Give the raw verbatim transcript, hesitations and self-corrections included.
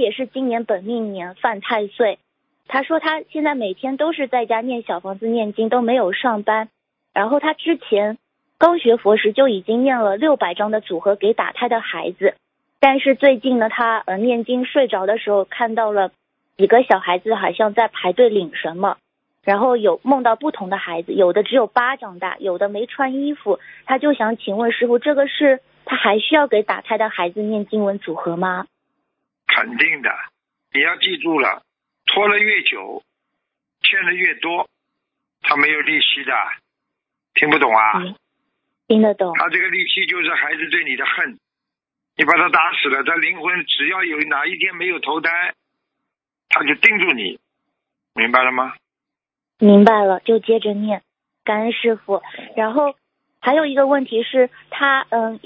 也是今年本命年犯太岁。他说他现在每天都是在家念小房子念经，都没有上班。然后他之前刚学佛时就已经念了六百张的组合给打胎的孩子，但是最近呢，他呃念经睡着的时候看到了几个小孩子好像在排队领什么，然后有梦到不同的孩子，有的只有巴掌大，有的没穿衣服。他就想请问师父，这个是他还需要给打胎的孩子念经文组合吗？ 肯定的，你要记住了，拖了越久欠的越多，他没有利息的。听不懂啊？ 嗯，听得懂。 他这个利息就是孩子对你的恨，你把他打死了，他灵魂只要有哪一天没有投胎，他就盯住你，明白了吗？ 明白了，就接着念，感恩师父。然后还有一个问题是他嗯